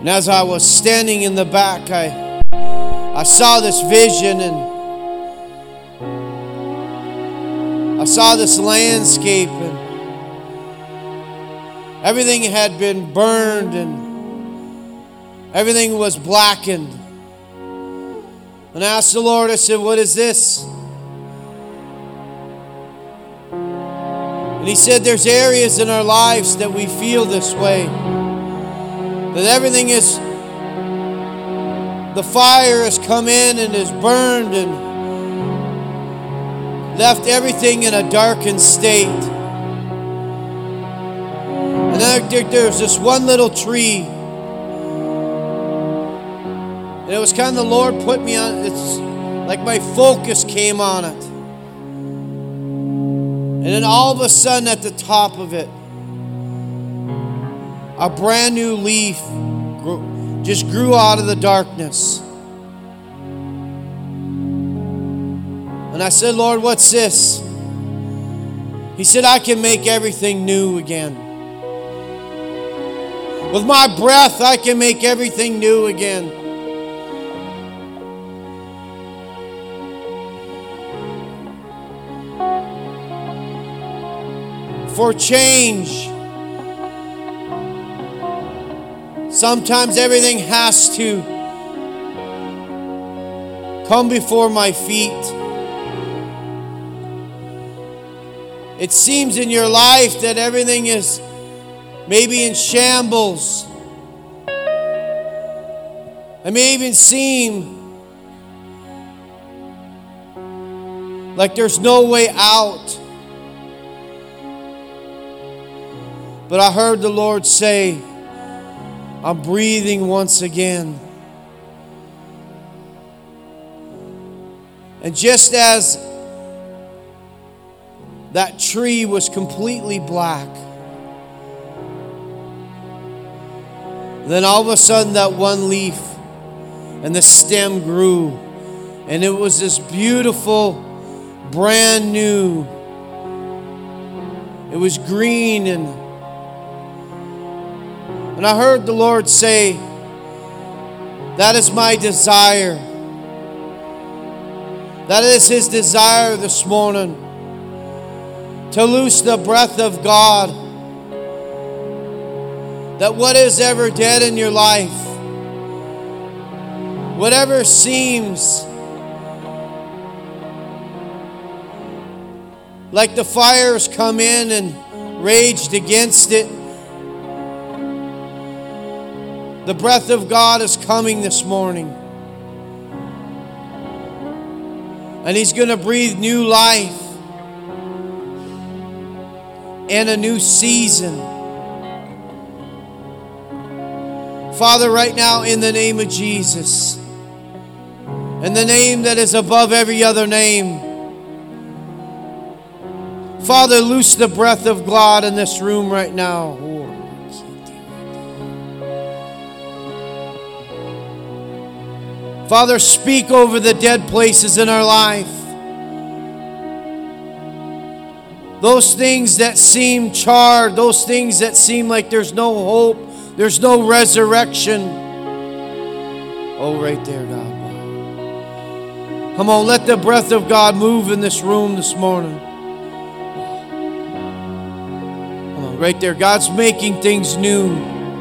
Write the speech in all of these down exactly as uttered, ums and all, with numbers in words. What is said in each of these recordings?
as I was standing in the back, I, I saw this vision, and I saw this landscape, and everything had been burned, and everything was blackened. And I asked the Lord, I said, what is this? And He said, there's areas in our lives that we feel this way. That everything is, the fire has come in and is burned and left everything in a darkened state. And then there, there's this one little tree. And it was kind of the Lord put me on, it's like my focus came on it. And then all of a sudden at the top of it, a brand new leaf grew, just grew out of the darkness. And I said, Lord, what's this? He said, I can make everything new again. With my breath, I can make everything new again. For change, sometimes everything has to come before my feet. It seems in your life that everything is maybe in shambles. It may even seem like there's no way out. But I heard the Lord say, I'm breathing once again. And just as that tree was completely black, then all of a sudden that one leaf and the stem grew. And it was this beautiful, brand new. It was green, and And I heard the Lord say, that is my desire. That is His desire this morning. To loose the breath of God. That what is ever dead in your life, whatever seems like the fires come in and raged against it, the breath of God is coming this morning. And He's going to breathe new life and a new season. Father, right now in the name of Jesus, in the name that is above every other name, Father, loose the breath of God in this room right now. Father, speak over the dead places in our life. Those things that seem charred, those things that seem like there's no hope, there's no resurrection. Oh, right there, God. Come on, let the breath of God move in this room this morning. Come on, right there. God's making things new.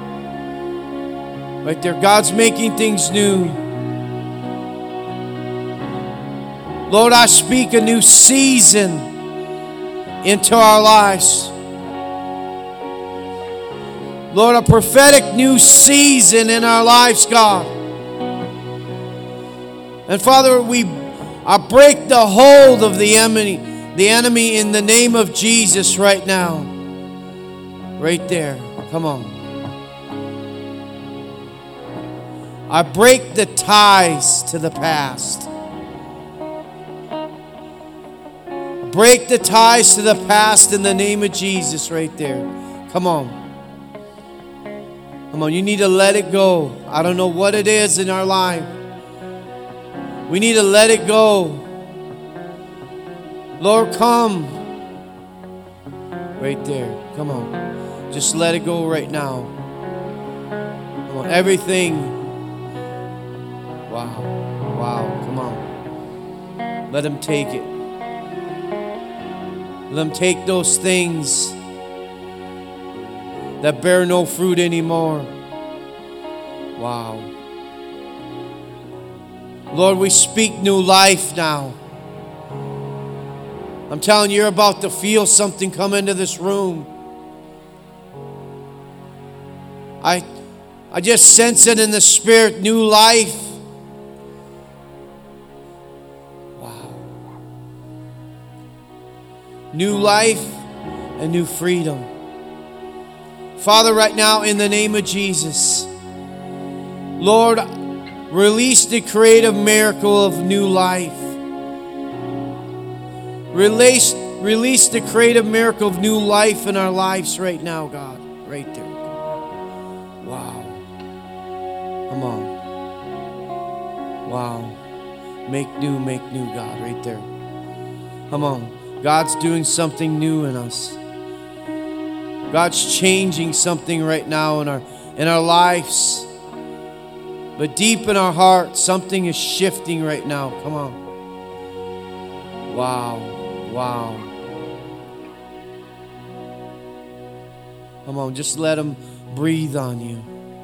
Right there. God's making things new. Lord, I speak a new season into our lives. Lord, a prophetic new season in our lives, God. And Father, we I break the hold of the enemy, the enemy in the name of Jesus right now. Right there. Come on. I break the ties to the past. Break the ties to the past in the name of Jesus right there. Come on. Come on, you need to let it go. I don't know what it is in our life. We need to let it go. Lord, come. Right there. Come on. Just let it go right now. Come on, everything. Wow. Wow. Come on. Let him take it. Let him take those things that bear no fruit anymore. Wow. Lord, we speak new life now. I'm telling you, you're about to feel something come into this room. I, I just sense it in the Spirit, new life. Wow. New life and new freedom. Father, right now, in the name of Jesus, Lord, release the creative miracle of new life. Release, release the creative miracle of new life in our lives right now, God. Right there. Wow. Come on. Wow. Make new, make new, God. Right there. Come on. God's doing something new in us. God's changing something right now in our, in our lives. But deep in our heart, something is shifting right now. Come on. Wow. Wow. Come on, just let him breathe on you.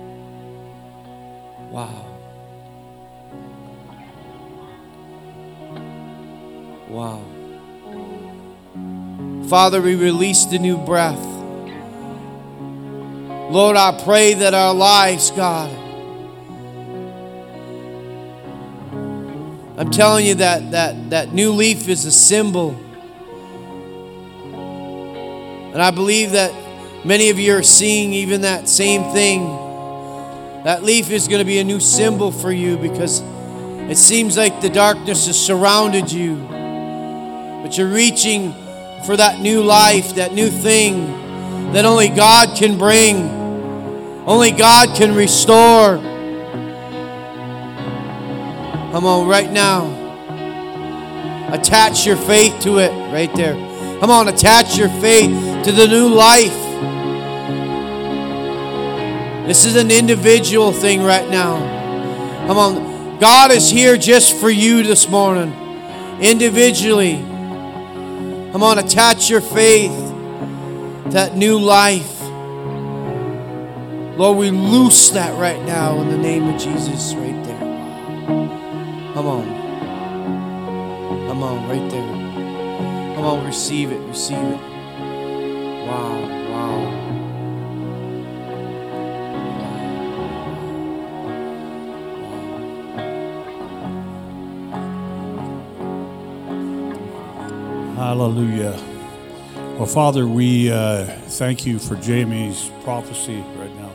Wow. Wow. Father, we release the new breath. Lord, I pray that our lives, God, I'm telling you that that, that new leaf is a symbol. And I believe that many of you are seeing even that same thing. That leaf is going to be a new symbol for you because it seems like the darkness has surrounded you. But you're reaching for that new life, that new thing that only God can bring. Only God can restore. Come on, right now. Attach your faith to it right there. Come on, attach your faith to the new life. This is an individual thing right now. Come on, God is here just for you this morning. Individually. Come on, attach your faith to that new life. Lord, we loose that right now in the name of Jesus right there. Come on. Come on, right there. Come on, receive it, receive it. Wow, wow. Hallelujah. Well, Father, we uh, thank you for Jamie's prophecy right now.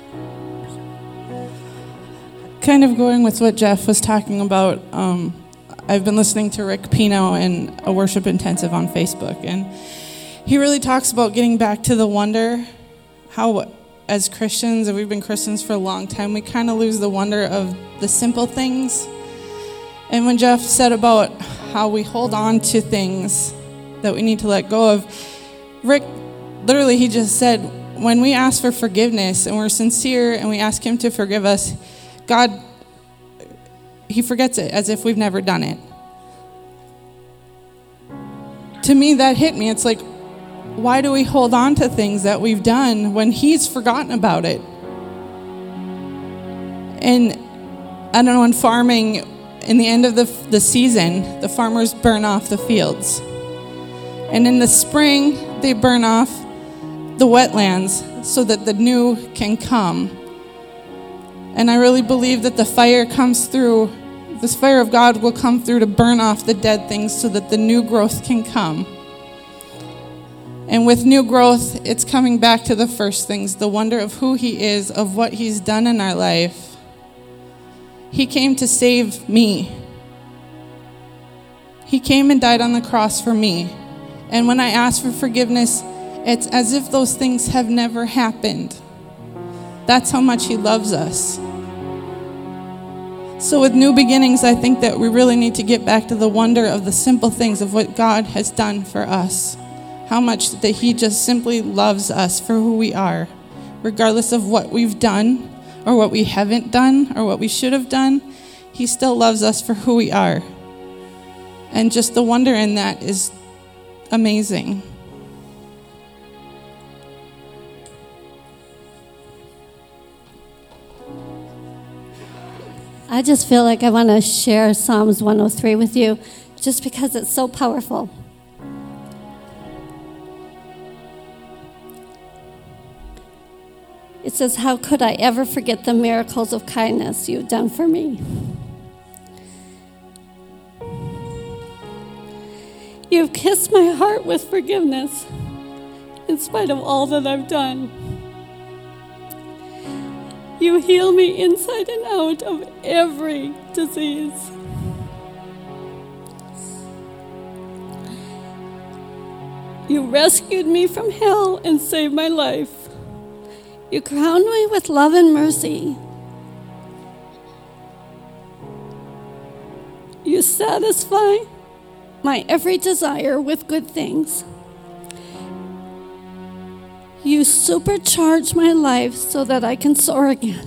Kind of going with what Jeff was talking about, um, I've been listening to Rick Pino in a worship intensive on Facebook, and he really talks about getting back to the wonder, how as Christians, and we've been Christians for a long time, we kind of lose the wonder of the simple things. And when Jeff said about how we hold on to things that we need to let go of, Rick, literally he just said, when we ask for forgiveness and we're sincere and we ask him to forgive us, God, he forgets it as if we've never done it. To me, that hit me. It's like, why do we hold on to things that we've done when he's forgotten about it? And I don't know, in farming, in the end of the, the season, the farmers burn off the fields. And in the spring, they burn off the wetlands so that the new can come. And I really believe that the fire comes through, this fire of God will come through to burn off the dead things so that the new growth can come. And with new growth, it's coming back to the first things, the wonder of who he is, of what he's done in our life. He came to save me. He came and died on the cross for me. And when I ask for forgiveness, it's as if those things have never happened. That's how much he loves us. So with new beginnings, I think that we really need to get back to the wonder of the simple things of what God has done for us. How much that he just simply loves us for who we are, regardless of what we've done or what we haven't done or what we should have done. He still loves us for who we are. And just the wonder in that is amazing. I just feel like I want to share Psalms one oh three with you just because it's so powerful. It says, "How could I ever forget the miracles of kindness you've done for me? You've kissed my heart with forgiveness in spite of all that I've done. You heal me inside and out of every disease. You rescued me from hell and saved my life. You crowned me with love and mercy. You satisfy my every desire with good things. You supercharge my life so that I can soar again.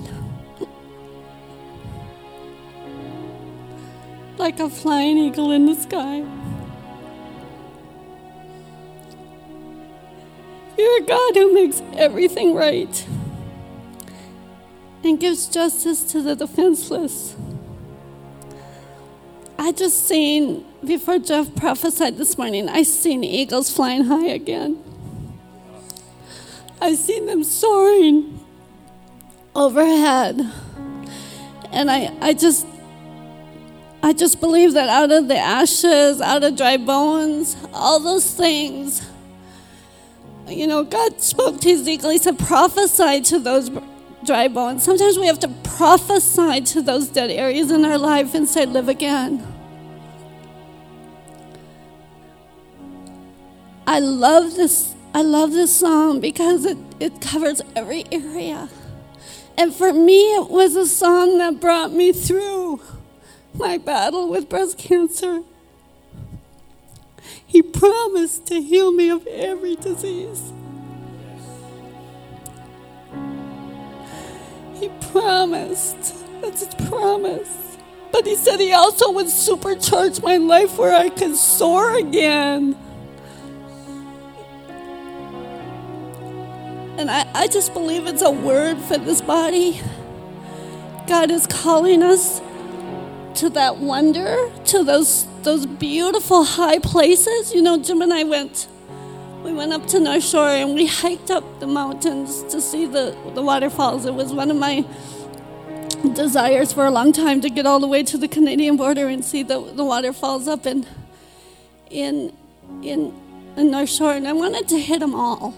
Like a flying eagle in the sky. You're a God who makes everything right and gives justice to the defenseless. I just seen, before Jeff prophesied this morning, I seen eagles flying high again. I seen them soaring overhead. And I, I just I just believe that out of the ashes, out of dry bones, all those things, you know, God spoke to Ezekiel. He said, prophesy to those dry bones. Sometimes we have to prophesy to those dead areas in our life and say, live again. I love this. I love this song because it, it covers every area. And for me, it was a song that brought me through my battle with breast cancer. He promised to heal me of every disease. He promised. That's his promise. But he said he also would supercharge my life where I could soar again. And I, I just believe it's a word for this body. God is calling us to that wonder, to those those beautiful high places. You know, Jim and I went, we went up to North Shore and we hiked up the mountains to see the, the waterfalls. It was one of my desires for a long time to get all the way to the Canadian border and see the, the waterfalls up in, in, in, in North Shore. And I wanted to hit them all.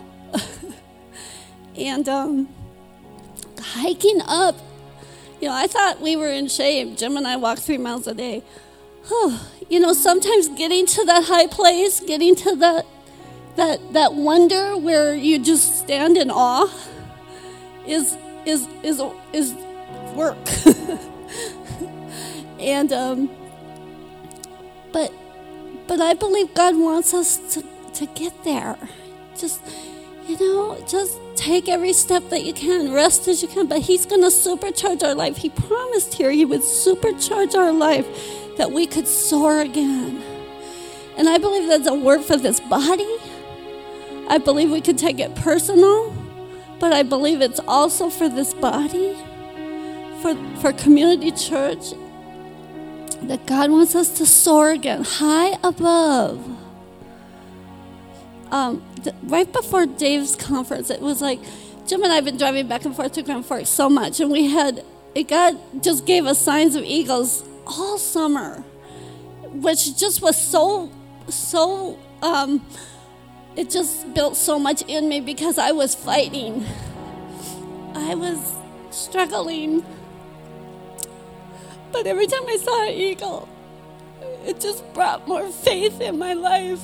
And um, hiking up, you know, I thought we were in shape. Jim and I walk three miles a day. Oh, you know, sometimes getting to that high place, getting to that that that wonder where you just stand in awe, is is is is work. and um, but but I believe God wants us to to get there. Just. You know, just take every step that you can, rest as you can, but he's going to supercharge our life. He promised here he would supercharge our life that we could soar again. And I believe that's a word for this body. I believe we could take it personal, but I believe it's also for this body, for, for Community Church, that God wants us to soar again, high above. Um, th- right before Dave's conference, it was like, Jim and I have been driving back and forth to Grand Forks so much, and we had, it God just gave us signs of eagles all summer, which just was so, so, um, it just built so much in me because I was fighting. I was struggling. But every time I saw an eagle, it just brought more faith in my life.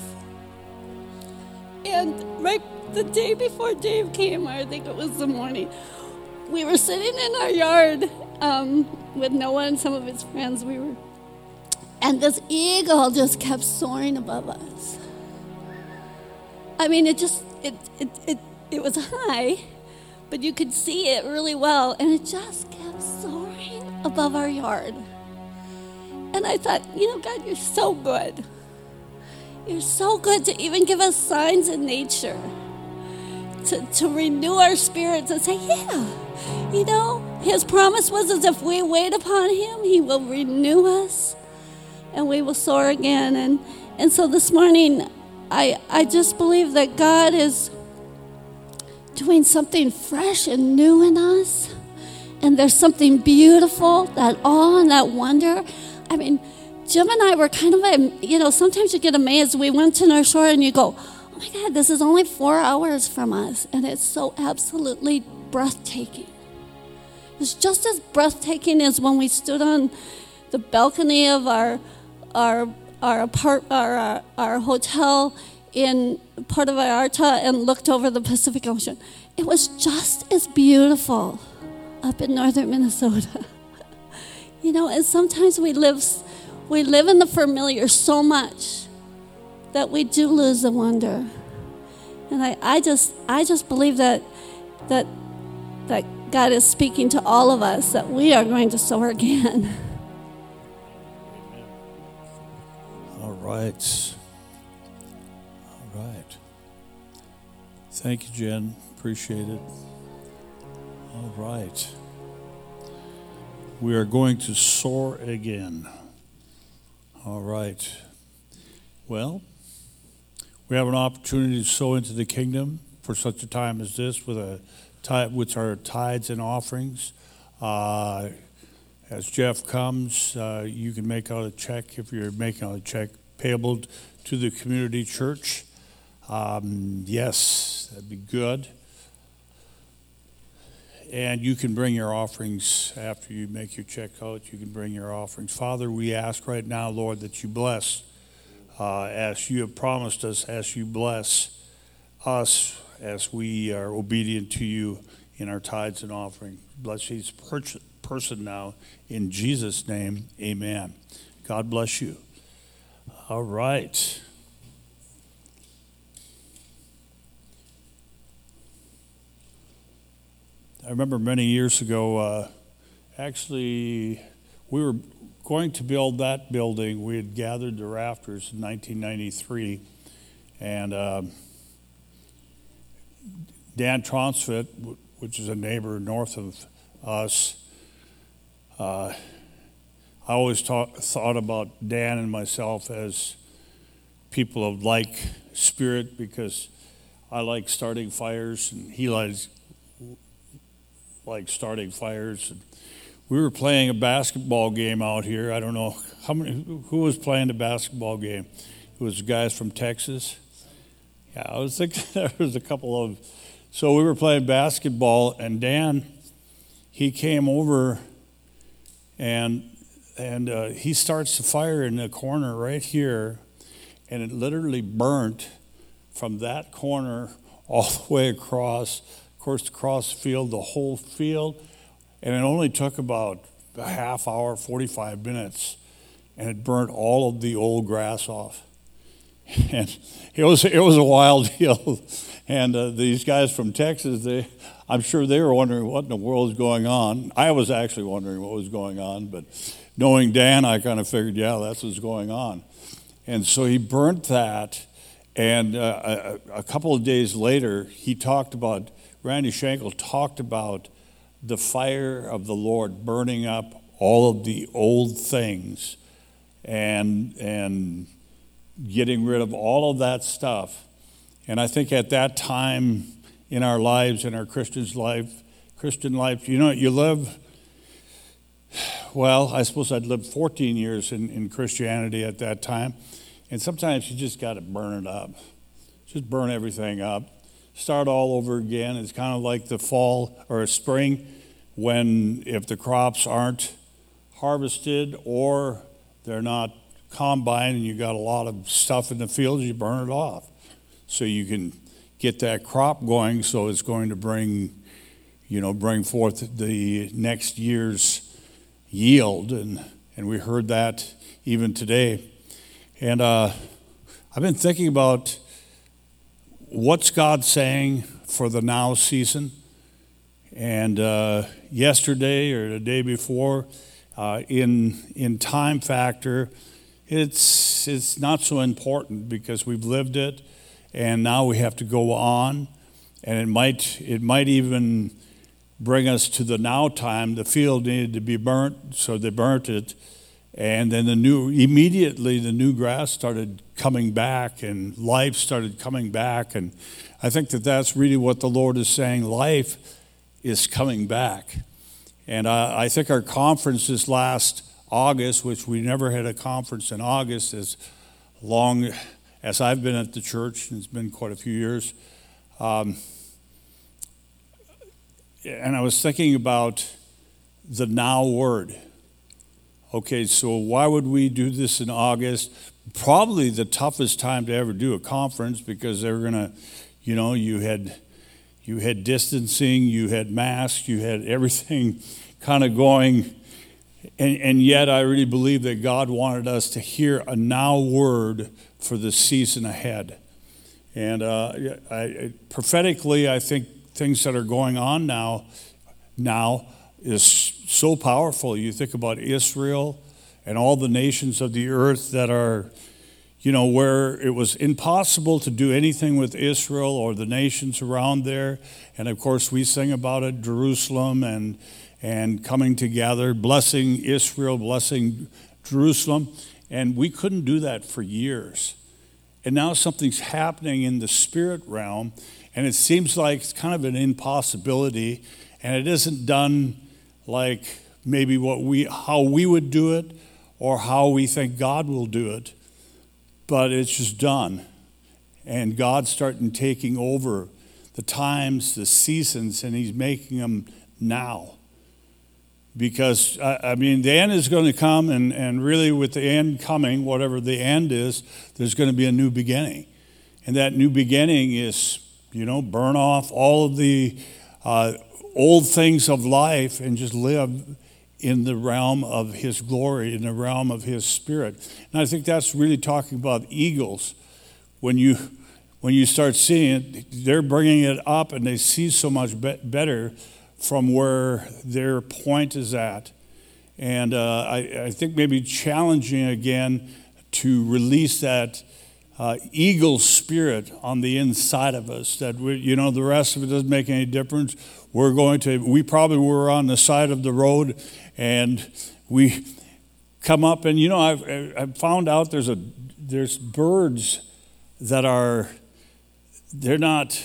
And right the day before Dave came, or I think it was the morning, we were sitting in our yard um, with Noah and some of his friends. We were, and this eagle just kept soaring above us. I mean, it just, it, it, it, it was high, but you could see it really well, and it just kept soaring above our yard. And I thought, you know, God, you're so good. You're so good to even give us signs in nature, to, to renew our spirits and say, yeah, you know, his promise was as if we wait upon him, he will renew us and we will soar again. And, and so this morning, I, I just believe that God is doing something fresh and new in us. And there's something beautiful, that awe and that wonder. I mean, Jim and I were kind of, you know, sometimes you get amazed. We went to North Shore and you go, oh my God, this is only four hours from us. And it's so absolutely breathtaking. It's just as breathtaking as when we stood on the balcony of our our our apart, our, our, our hotel in Puerto Vallarta and looked over the Pacific Ocean. It was just as beautiful up in northern Minnesota. You know, and sometimes we live we live in the familiar so much that we do lose the wonder. And I, I just I just believe that that that God is speaking to all of us that we are going to soar again. All right. All right. Thank you, Jen. Appreciate it. All right. We are going to soar again. All right. Well, we have an opportunity to sow into the kingdom for such a time as this with a with our tithes and offerings. Uh, as Jeff comes, uh, you can make out a check if you're making out a check payable to the community church. Um, yes, that'd be good. And you can bring your offerings after you make your check out. You can bring your offerings. Father, we ask right now, Lord, that you bless, uh, as you have promised us, as you bless us as we are obedient to you in our tithes and offering. Bless each person now. In Jesus' name, amen. God bless you. All right. I remember many years ago, uh, actually, we were going to build that building. We had gathered the rafters in nineteen ninety-three, and uh, Dan Tronsfit, which is a neighbor north of us, uh, I always talk, thought about Dan and myself as people of like spirit, because I like starting fires and he likes like starting fires. And we were playing a basketball game out here. I don't know how many, who was playing the basketball game. It was guys from Texas. Yeah, I was thinking there was a couple of. So we were playing basketball, and Dan, he came over, and and uh, he starts the fire in the corner right here, and it literally burnt from that corner all the way across, of course, across the field, the whole field, and it only took about a half hour, forty-five minutes, and it burnt all of the old grass off. And it was it was a wild deal. And uh, these guys from Texas, they, I'm sure they were wondering what in the world is going on. I was actually wondering what was going on, but knowing Dan, I kind of figured, yeah, that's what's going on. And so he burnt that, and uh, a, a couple of days later, he talked about, Randy Schenkel talked about the fire of the Lord burning up all of the old things and and getting rid of all of that stuff. And I think at that time in our lives, in our Christian's life, Christian life, you know, you live, well, I suppose I'd lived fourteen years in, in Christianity at that time. And sometimes you just got to burn it up. Just burn everything up. Start all over again. It's kind of like the fall or spring when if the crops aren't harvested or they're not combined and you got a lot of stuff in the fields, you burn it off so you can get that crop going, so it's going to bring, you know, bring forth the next year's yield. And, and we heard that even today. And uh, I've been thinking about what's God saying for the now season. And uh, yesterday or the day before, uh, in in time factor, it's it's not so important because we've lived it, and now we have to go on, and it might it might even bring us to the now time. The field needed to be burnt, so they burnt it, and then the new immediately the new grass started coming back, and life started coming back, and I think that that's really what the Lord is saying. Life is coming back. And uh, I think our conference this last August, which we never had a conference in August as long as I've been at the church, and it's been quite a few years. Um, and I was thinking about the now word. Okay, so why would we do this in August? Probably the toughest time to ever do a conference, because they were going to, you know, you had... You had distancing, you had masks, you had everything kind of going. And, and yet I really believe that God wanted us to hear a now word for the season ahead. And uh, I, prophetically, I think things that are going on now, now is so powerful. You think about Israel and all the nations of the earth that are, you know, where it was impossible to do anything with Israel or the nations around there. And of course, we sing about it, Jerusalem and and coming together, blessing Israel, blessing Jerusalem. And we couldn't do that for years. And now something's happening in the spirit realm, and it seems like it's kind of an impossibility, and it isn't done like maybe what we how we would do it or how we think God will do it. But it's just done. And God's starting taking over the times, the seasons, and he's making them now. Because, I, I mean, the end is going to come, and, and really with the end coming, whatever the end is, there's going to be a new beginning. And that new beginning is, you know, burn off all of the uh, old things of life and just live in the realm of his glory, in the realm of his spirit. And I think that's really talking about eagles. When you when you start seeing it, they're bringing it up, and they see so much be- better from where their point is at. And uh, I, I think maybe challenging again to release that uh, eagle spirit on the inside of us, that we, you know, the rest of it doesn't make any difference. We're going to, we probably were on the side of the road, and we come up, and you know, I've, I've found out there's a there's birds that are, they're not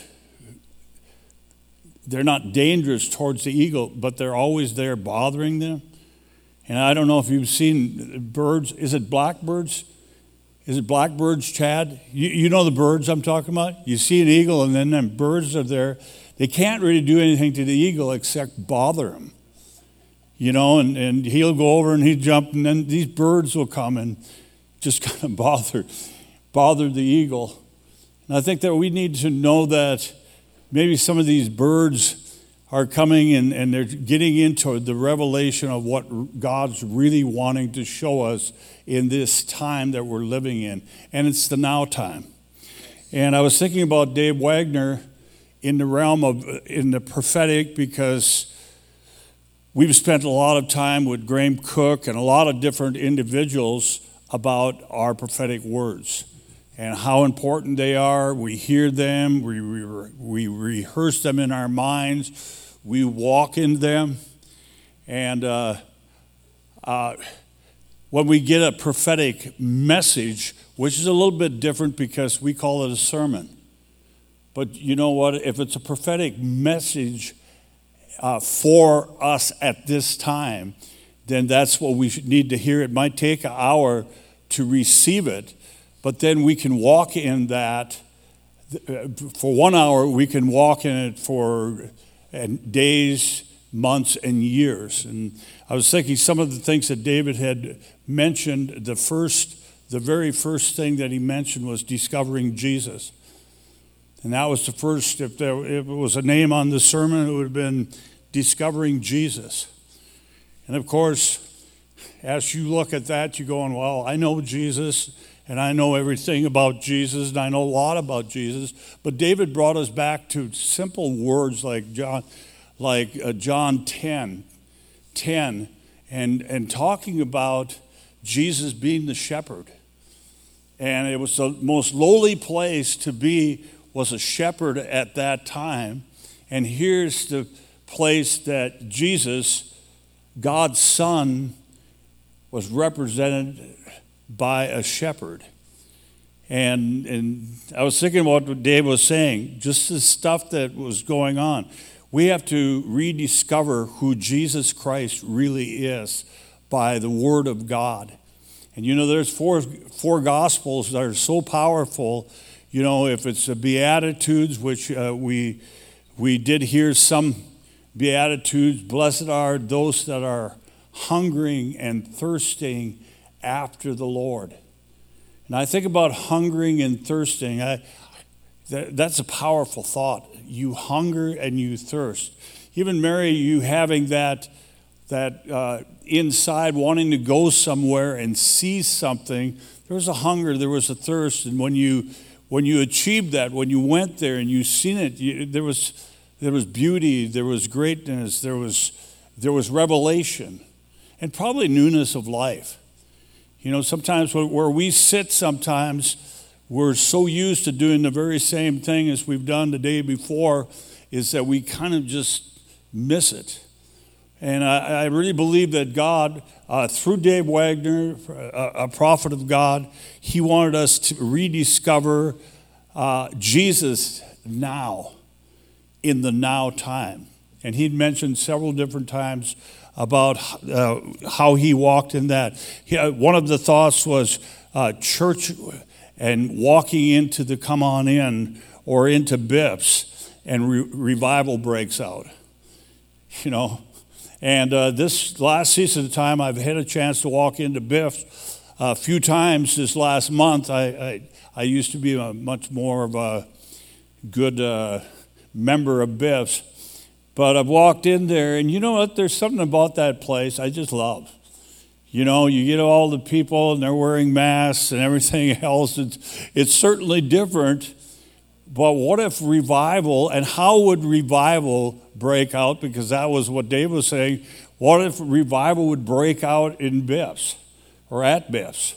they're not dangerous towards the eagle, but they're always there bothering them. And I don't know if you've seen birds. Is it blackbirds? Is it blackbirds, Chad? You, you know the birds I'm talking about? You see an eagle, and then them birds are there. They can't really do anything to the eagle except bother him. You know, and, and he'll go over and he'll jump, and then these birds will come and just kind of bother, bother the eagle. And I think that we need to know that maybe some of these birds are coming and, and they're getting into the revelation of what God's really wanting to show us in this time that we're living in. And it's the now time. And I was thinking about Dave Wagner in the realm of, in the prophetic, because we've spent a lot of time with Graham Cook and a lot of different individuals about our prophetic words and how important they are. We hear them, we, we, we rehearse them in our minds, we walk in them. And uh, uh, when we get a prophetic message, which is a little bit different because we call it a sermon. But you know what? If it's a prophetic message uh, for us at this time, then that's what we should need to hear. It might take an hour to receive it, but then we can walk in that. For one hour, we can walk in it for days, months, and years. And I was thinking some of the things that David had mentioned. The first, the very first thing that he mentioned was discovering Jesus. And that was the first, if there if it was a name on the sermon, it would have been Discovering Jesus. And of course, as you look at that, you're going, well, I know Jesus, and I know everything about Jesus, and I know a lot about Jesus. But David brought us back to simple words like John, like uh, John ten, ten, and, and talking about Jesus being the shepherd. And it was the most lowly place to be, was a shepherd at that time. And here's the place that Jesus, God's Son, was represented by a shepherd. And, and I was thinking about what Dave was saying, just the stuff that was going on. We have to rediscover who Jesus Christ really is by the Word of God. And you know, there's four, four Gospels that are so powerful. You know, if it's the Beatitudes, which uh, we, we did hear some Beatitudes, blessed are those that are hungering and thirsting after the Lord. And I think about hungering and thirsting. I, that, that's a powerful thought. You hunger and you thirst. Even Mary, you having that, that uh, inside wanting to go somewhere and see something, there was a hunger, there was a thirst. And when you when you achieved that, when you went there and you seen it, you, there was there was beauty, there was greatness, there was there was revelation, and probably newness of life. You know, sometimes where we sit sometimes, we're so used to doing the very same thing as we've done the day before, is that we kind of just miss it. And I, I really believe that God, uh, through Dave Wagner, a, a prophet of God, he wanted us to rediscover uh, Jesus now, in the now time. And he'd mentioned several different times about uh, how he walked in that. He, uh, one of the thoughts was uh, church and walking into the come on in or into B I P S, and re- revival breaks out. You know, and uh, this last season of time, I've had a chance to walk into B I P S a few times this last month. I I, I used to be a much more of a good uh, member of B I P S. But I've walked in there, and you know what? There's something about that place I just love. You know, you get all the people, and they're wearing masks and everything else. It's, it's certainly different. But what if revival, and how would revival break out? Because that was what Dave was saying. What if revival would break out in B I P S or at B I P S?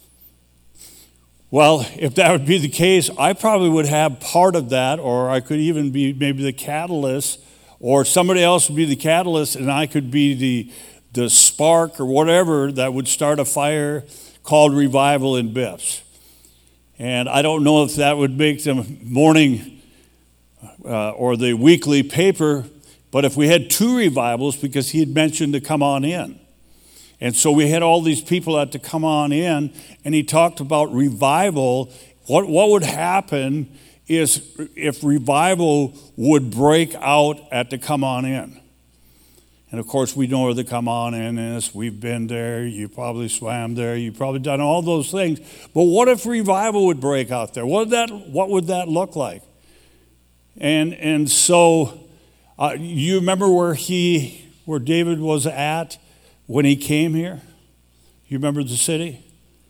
Well, if that would be the case, I probably would have part of that, or I could even be maybe the catalyst, or somebody else would be the catalyst, and I could be the, the spark or whatever that would start a fire called revival in B I P S. And I don't know if that would make the morning uh, or the weekly paper, but if we had two revivals, because he had mentioned to come on in. And so we had all these people that to come on in, and he talked about revival. What, what would happen is if revival would break out at the come on in. And of course, we know where the come on in is. We've been there. You probably swam there. You've probably done all those things. But what if revival would break out there? What would that, what would that look like? And and so uh, you remember where he, where David was at when he came here? You remember the city?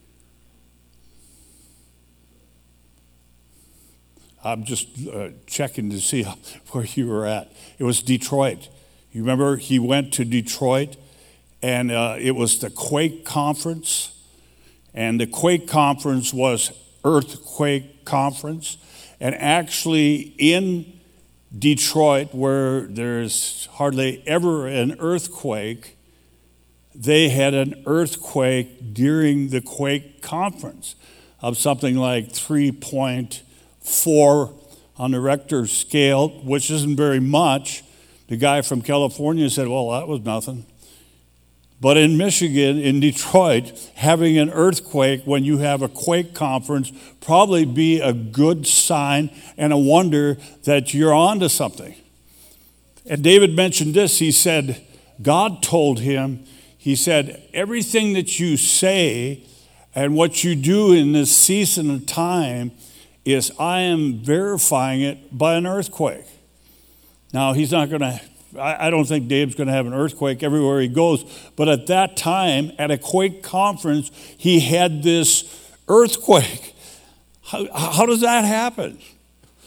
I'm just uh, checking to see where you were at. It was Detroit. You remember he went to Detroit, and uh, it was the Quake Conference, and the Quake Conference was Earthquake Conference, and actually in Detroit, where there's hardly ever an earthquake, they had an earthquake during the Quake Conference of something like three point four on the Richter scale, which isn't very much. The guy from California said, well, that was nothing. But in Michigan, in Detroit, having an earthquake when you have a quake conference probably be a good sign and a wonder that you're on to something. And David mentioned this. He said, God told him, he said, everything that you say and what you do in this season of time is I am verifying it by an earthquake. Now, he's not going to, I don't think Dave's going to have an earthquake everywhere he goes, but at that time, at a quake conference, he had this earthquake. How, how does that happen?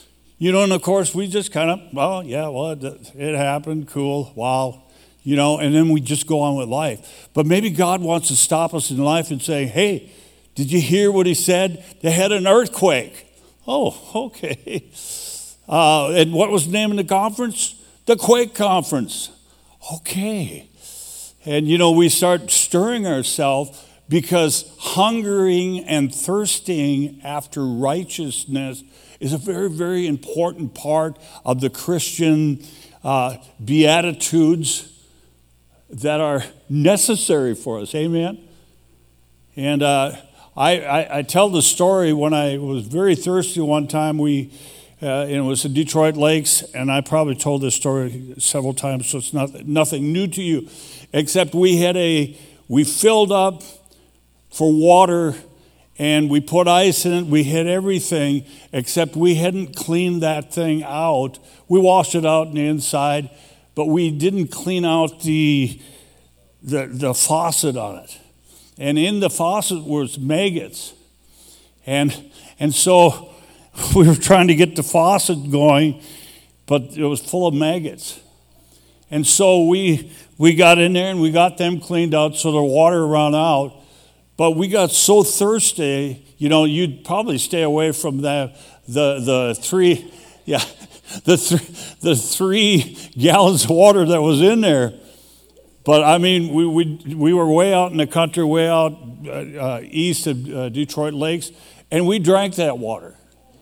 You know, and of course, we just kind of, well, yeah, well, it, it happened, cool, wow, you know, and then we just go on with life. But maybe God wants to stop us in life and say, hey, did you hear what he said? They had an earthquake. Oh, okay. Uh, and what was the name of the conference? The Quake Conference. Okay. And, you know, we start stirring ourselves because hungering and thirsting after righteousness is a very, very important part of the Christian uh, beatitudes that are necessary for us. Amen? And uh, I, I, I tell the story when I was very thirsty one time. We, uh, and it was in Detroit Lakes, and I probably told this story several times, so it's not nothing new to you, except we had a, we filled up for water, and we put ice in it. We had everything, except we hadn't cleaned that thing out. We washed it out on the inside, but we didn't clean out the the, the faucet on it. And in the faucet was maggots. And and so we were trying to get the faucet going, but it was full of maggots. And so we we got in there and we got them cleaned out so the water ran out. But we got so thirsty, you know, you'd probably stay away from the the the three, yeah, the th- the three gallons of water that was in there. But I mean, we we we were way out in the country, way out uh, uh, east of uh, Detroit Lakes, and we drank that water.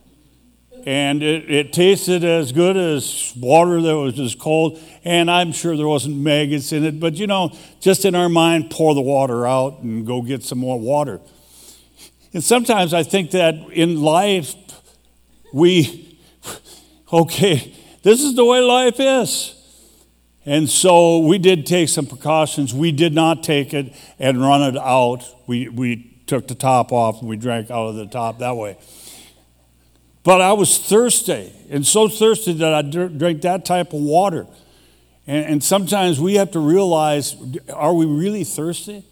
And it, it tasted as good as water that was as cold, and I'm sure there wasn't maggots in it, but you know, just in our mind, pour the water out and go get some more water. And sometimes I think that in life, we, okay, this is the way life is. And so we did take some precautions. We did not take it and run it out. We, we took the top off and we drank out of the top that way. But I was thirsty, and so thirsty that I drank that type of water. And, and sometimes we have to realize, are we really thirsty?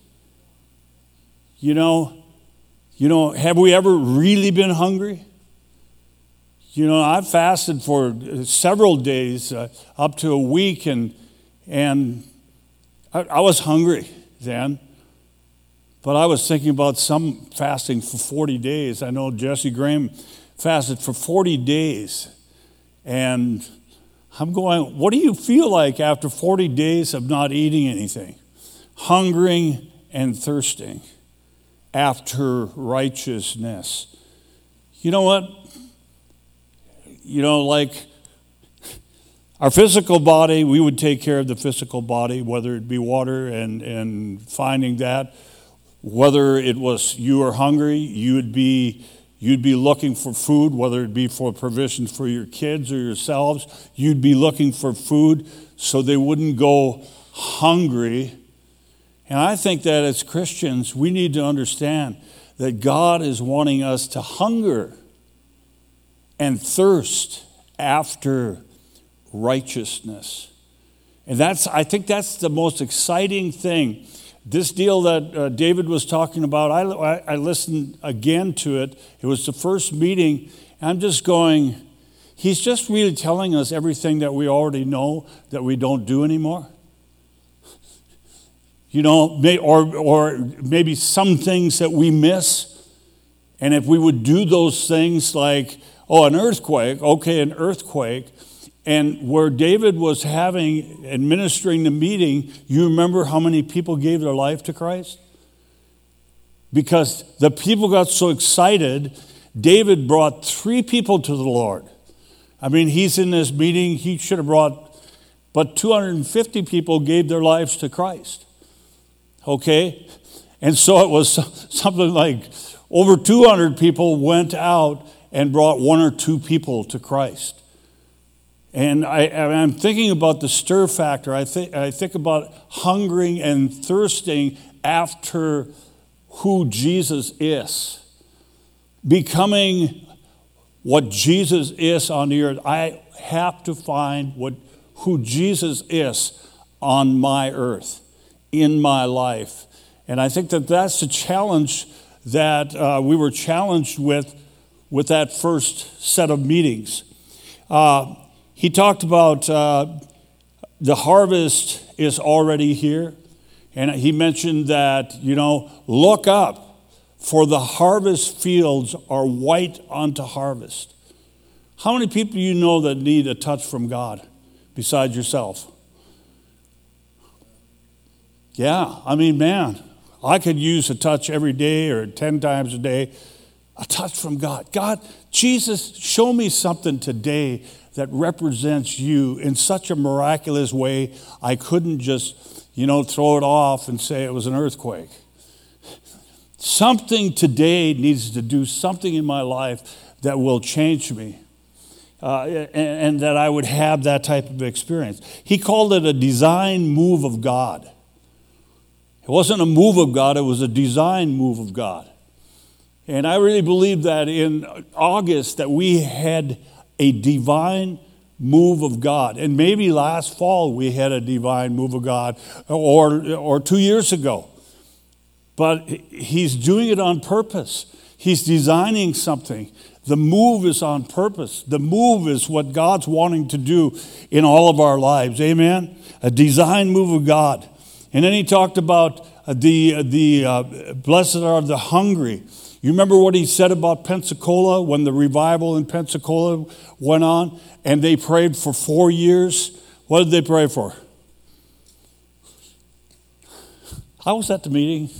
You know, you know, have we ever really been hungry? You know, I fasted for several days, uh, up to a week, and and I, I was hungry then. But I was thinking about some fasting for forty days. I know Jesse Graham fasted for forty days. And I'm going, what do you feel like after forty days of not eating anything? Hungering and thirsting after righteousness. You know what? You know, like our physical body, we would take care of the physical body, whether it be water and, and finding that. Whether it was you were hungry, you would be You'd be looking for food, whether it be for provision for your kids or yourselves. You'd be looking for food so they wouldn't go hungry. And I think that as Christians, we need to understand that God is wanting us to hunger and thirst after righteousness. And that's, I think that's the most exciting thing. This deal that uh, David was talking about, I, I listened again to it. It was the first meeting. And I'm just going, he's just really telling us everything that we already know that we don't do anymore. You know, may, or, or maybe some things that we miss. And if we would do those things like, oh, an earthquake, okay, an earthquake. And where David was having, administering the meeting, you remember how many people gave their life to Christ? Because the people got so excited, David brought three people to the Lord. I mean, he's in this meeting, he should have brought, but two hundred fifty people gave their lives to Christ. Okay? And so it was something like over two hundred people went out and brought one or two people to Christ. And I, I'm thinking about the stir factor. I think I think about hungering and thirsting after who Jesus is. Becoming what Jesus is on the earth. I have to find what who Jesus is on my earth, in my life. And I think that that's the challenge that uh, we were challenged with with that first set of meetings. Uh, he talked about uh, the harvest is already here. And he mentioned that, you know, look up, for the harvest fields are white unto harvest. How many people do you know that need a touch from God besides yourself? Yeah, I mean, man, I could use a touch every day or ten times a day. A touch from God. God, Jesus, show me something today that represents you in such a miraculous way, I couldn't just, you know, throw it off and say it was an earthquake. Something today needs to do something in my life that will change me. Uh, and, and that I would have that type of experience. He called it a design move of God. It wasn't a move of God, it was a design move of God. And I really believe that in August that we had a divine move of God. And maybe last fall we had a divine move of God, or, or two years ago. But he's doing it on purpose. He's designing something. The move is on purpose. The move is what God's wanting to do in all of our lives. Amen? A design move of God. And then he talked about the, the uh, blessed are the hungry. You remember what he said about Pensacola when the revival in Pensacola went on and they prayed for four years? What did they pray for? I was at the meeting.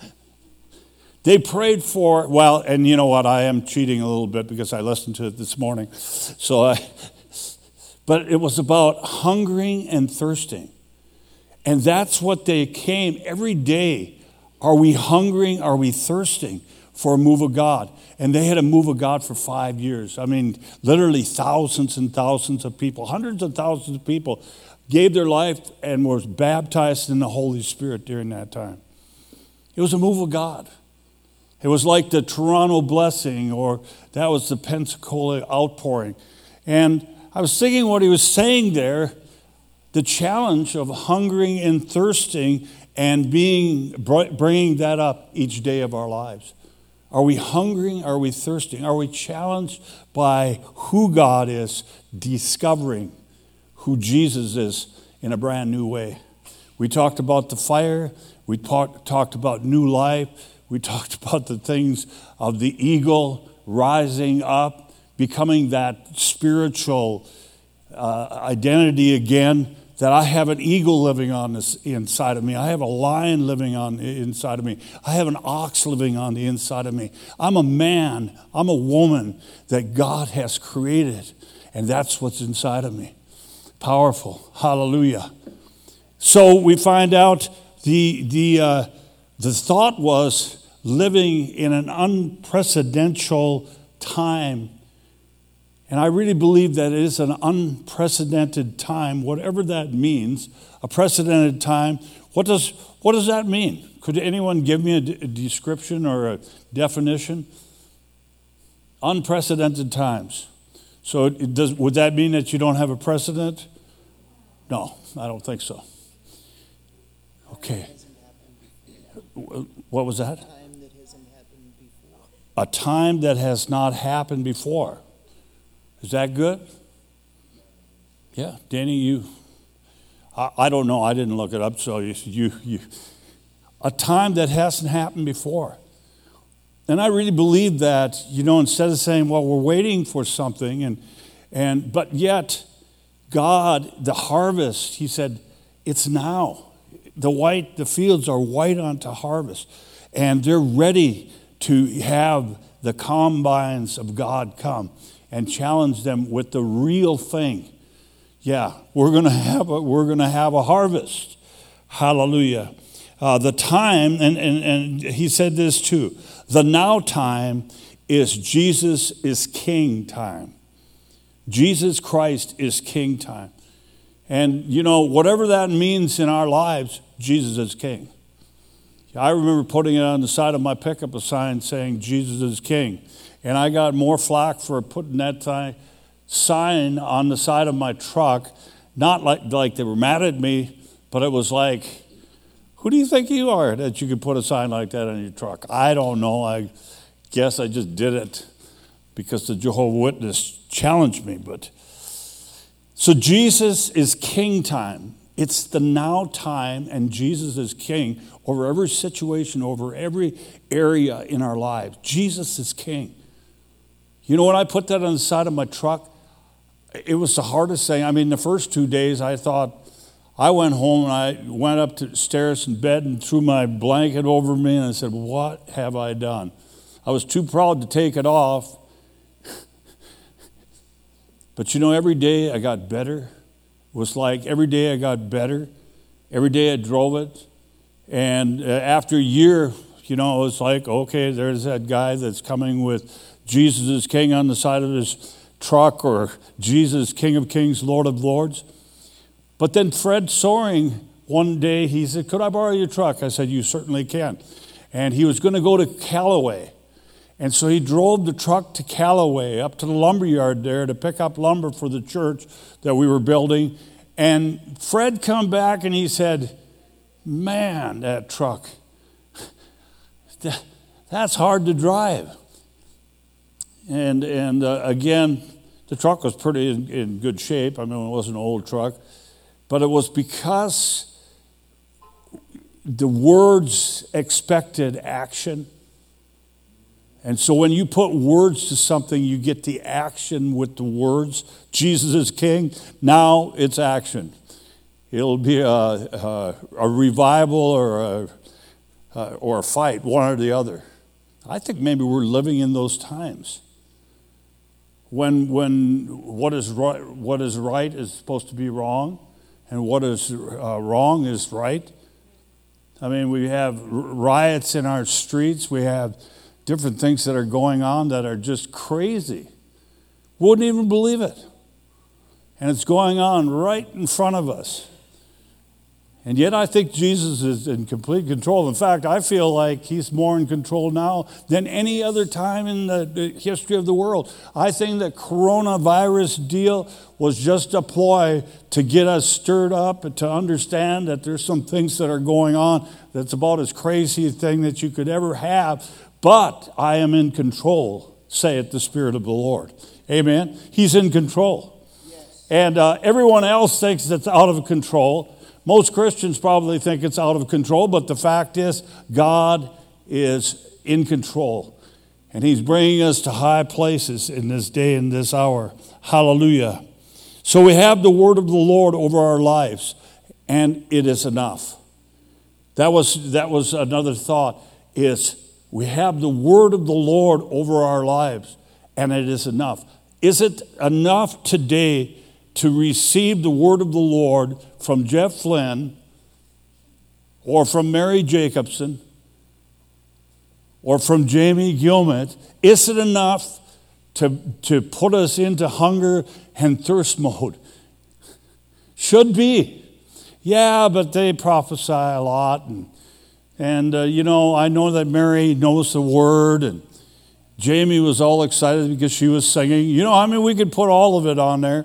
They prayed for, well, and you know what, I am cheating a little bit because I listened to it this morning. So I, but it was about hungering and thirsting. And that's what they came every day. Are we hungering? Are we thirsting for a move of God? And they had a move of God for five years. I mean, literally thousands and thousands of people, hundreds of thousands of people gave their life and were baptized in the Holy Spirit during that time. It was a move of God. It was like the Toronto blessing, or that was the Pensacola outpouring. And I was thinking what he was saying there, the challenge of hungering and thirsting and being bringing that up each day of our lives. Are we hungering? Are we thirsting? Are we challenged by who God is, discovering who Jesus is in a brand new way? We talked about the fire. We talk, talked about new life. We talked about the things of the eagle rising up, becoming that spiritual uh, identity again, that I have an eagle living on this inside of me. I have a lion living on the inside of me. I have an ox living on the inside of me. I'm a man. I'm a woman that God has created, and that's what's inside of me. Powerful. Hallelujah. So we find out the the uh, the thought was living in an unprecedented time. And I really believe that it is an unprecedented time, whatever that means, a precedented time. What does what does that mean? Could anyone give me a, d- a description or a definition? Unprecedented times. So it does, would that mean that you don't have a precedent? No, I don't think so. Okay. What was that? A time that has not happened before. Is that good? Yeah, Danny, you, I, I don't know, I didn't look it up, so you, you, you, a time that hasn't happened before. And I really believe that, you know, instead of saying, well, we're waiting for something, and, and but yet, God, the harvest, he said, it's now. The white, the fields are white unto harvest, and they're ready to have the combines of God come and challenge them with the real thing. Yeah, we're going to have a, we're going to have a harvest. Hallelujah. Uh, the time, and, and, and he said this too, the now time is Jesus is King time. Jesus Christ is King time. And, you know, whatever that means in our lives, Jesus is King. I remember putting it on the side of my pickup, a sign saying, Jesus is King. And I got more flack for putting that th- sign on the side of my truck, not like, like they were mad at me, but it was like, who do you think you are that you could put a sign like that on your truck? I don't know. I guess I just did it because the Jehovah's Witness challenged me. But So Jesus is king time. It's the now time, and Jesus is king over every situation, over every area in our lives. Jesus is king. You know, when I put that on the side of my truck, it was the hardest thing. I mean, the first two days I thought, I went home and I went up to the stairs in bed and threw my blanket over me and I said, what have I done? I was too proud to take it off. But you know, every day I got better. It was like every day I got better. Every day I drove it. And uh, after a year, you know, it was like, okay, there's that guy that's coming with Jesus is King on the side of his truck, or Jesus, King of Kings, Lord of Lords. But then Fred Soaring, one day, he said, could I borrow your truck? I said, you certainly can. And he was going to go to Callaway. And so he drove the truck to Callaway, up to the lumber yard there to pick up lumber for the church that we were building. And Fred come back and he said, man, that truck, that's hard to drive. And and uh, again, the truck was pretty in, in good shape. I mean, it wasn't an old truck. But it was because the words expected action. And so when you put words to something, you get the action with the words. Jesus is king. Now it's action. It'll be a, a, a revival or a, uh, or a fight, one or the other. I think maybe we're living in those times. When when what is right, what is right is supposed to be wrong, and what is uh, wrong is right. I mean, we have riots in our streets. We have different things that are going on that are just crazy. Wouldn't even believe it. And it's going on right in front of us. And yet I think Jesus is in complete control. In fact, I feel like he's more in control now than any other time in the, the history of the world. I think the coronavirus deal was just a ploy to get us stirred up and to understand that there's some things that are going on that's about as crazy a thing that you could ever have. But I am in control, saith the Spirit of the Lord. Amen. He's in control. Yes. And uh, everyone else thinks it's out of control. Most Christians probably think it's out of control, but the fact is, God is in control. And he's bringing us to high places in this day and this hour. Hallelujah. So we have the word of the Lord over our lives, and it is enough. That was, that was another thought, is we have the word of the Lord over our lives, and it is enough. Is it enough today to receive the word of the Lord from Jeff Flynn or from Mary Jacobson or from Jamie Gilmet? Is it enough to, to put us into hunger and thirst mode? Should be. Yeah, but they prophesy a lot. And, and uh, you know, I know that Mary knows the word, and Jamie was all excited because she was singing. You know, I mean, we could put all of it on there.